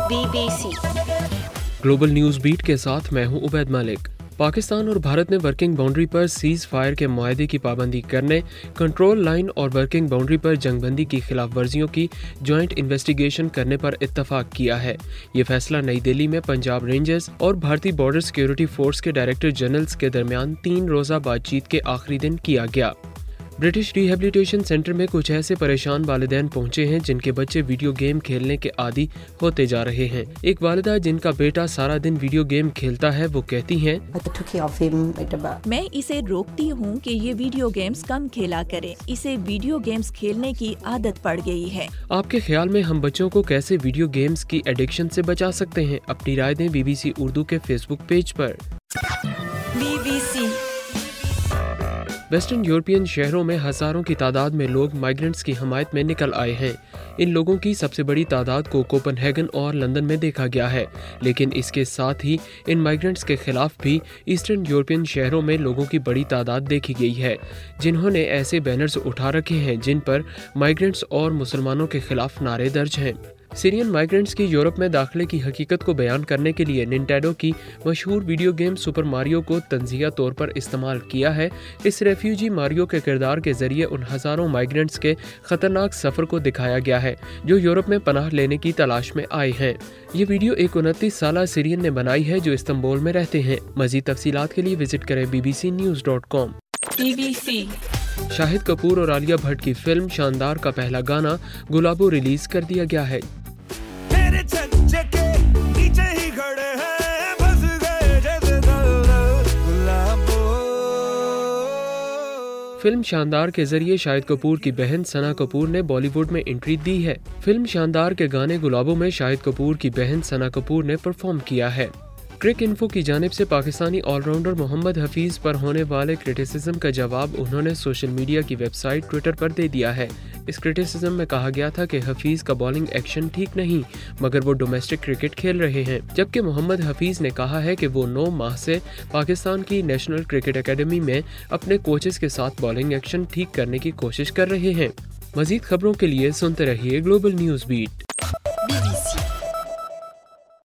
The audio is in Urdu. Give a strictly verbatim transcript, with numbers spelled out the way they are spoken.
Be B C global news beat کے ساتھ میں ہوں عبید مالک۔ پاکستان اور بھارت نے ورکنگ باؤنڈری پر سیز فائر کے معاہدے کی پابندی کرنے، کنٹرول لائن اور ورکنگ باؤنڈری پر جنگ بندی کی خلاف ورزیوں کی جوائنٹ انویسٹیگیشن کرنے پر اتفاق کیا ہے۔ یہ فیصلہ نئی دہلی میں پنجاب رینجرز اور بھارتی بارڈر سیکیورٹی فورس کے ڈائریکٹر جنرلز کے درمیان تین روزہ بات چیت کے آخری دن کیا گیا۔ برٹش ریہیبلیٹیشن سینٹر میں کچھ ایسے پریشان والدین پہنچے ہیں جن کے بچے ویڈیو گیم کھیلنے کے عادی ہوتے جا رہے ہیں۔ ایک والدہ جن کا بیٹا سارا دن ویڈیو گیم کھیلتا ہے وہ کہتی ہیں، میں اسے روکتی ہوں کہ یہ ویڈیو گیمز کم کھیلا کرے، اسے ویڈیو گیمز کھیلنے کی عادت پڑ گئی ہے۔ آپ کے خیال میں ہم بچوں کو کیسے ویڈیو گیمز کی ایڈکشن سے بچا سکتے ہیں؟ اپنی رائے دیں بی بی سی اردو کے فیس بک پیج پر۔ B B C western European شہروں میں ہزاروں کی تعداد میں لوگ مائیگرنٹس کی حمایت میں نکل آئے ہیں۔ ان لوگوں کی سب سے بڑی تعداد کو کوپن ہیگن اور لندن میں دیکھا گیا ہے، لیکن اس کے ساتھ ہی ان مائیگرنٹس کے خلاف بھی ایسٹرن یورپین شہروں میں لوگوں کی بڑی تعداد دیکھی گئی ہے، جنہوں نے ایسے بینرز اٹھا رکھے ہیں جن پر مائیگرنٹس اور مسلمانوں کے خلاف نعرے درج ہیں۔ سیرین مائیگرنٹس کی یورپ میں داخلے کی حقیقت کو بیان کرنے کے لیے ننٹینڈو کی مشہور ویڈیو گیم سپر ماریو کو تنزیہ طور پر استعمال کیا ہے۔ اس ریفیوجی ماریو کے کردار کے ذریعے ان ہزاروں مائیگرنٹس کے خطرناک سفر کو دکھایا گیا ہے جو یورپ میں پناہ لینے کی تلاش میں آئے ہیں۔ یہ ویڈیو ایک انتیس سالہ سیرین نے بنائی ہے جو استنبول میں رہتے ہیں۔ مزید تفصیلات کے لیے وزٹ کریں B B C news dot com. B B C Shahid Kapoor اور عالیہ بھٹ کی فلم شاندار کا پہلا گانا گلابو ریلیز کر دیا گیا ہے۔ فلم شاندار کے ذریعے شاہد کپور کی بہن ثنا کپور نے بالی ووڈ میں انٹری دی ہے۔ فلم شاندار کے گانے گلابوں میں شاہد کپور کی بہن ثنا کپور نے پرفارم کیا ہے۔ کرک انفو کی جانب سے پاکستانی آل راؤنڈر محمد حفیظ پر ہونے والے کرٹیسزم کا جواب انہوں نے سوشل میڈیا کی ویب سائٹ ٹویٹر پر دے دیا ہے۔ اس کرٹیسزم میں کہا گیا تھا کہ حفیظ کا بالنگ ایکشن ٹھیک نہیں مگر وہ ڈومیسٹک کرکٹ کھیل رہے ہیں، جبکہ محمد حفیظ نے کہا ہے کہ وہ نو ماہ سے پاکستان کی نیشنل کرکٹ اکیڈمی میں اپنے کوچز کے ساتھ بالنگ ایکشن ٹھیک کرنے کی کوشش کر رہے ہیں۔ مزید خبروں کے لیے سنتے رہیے گلوبل نیوز بیٹ۔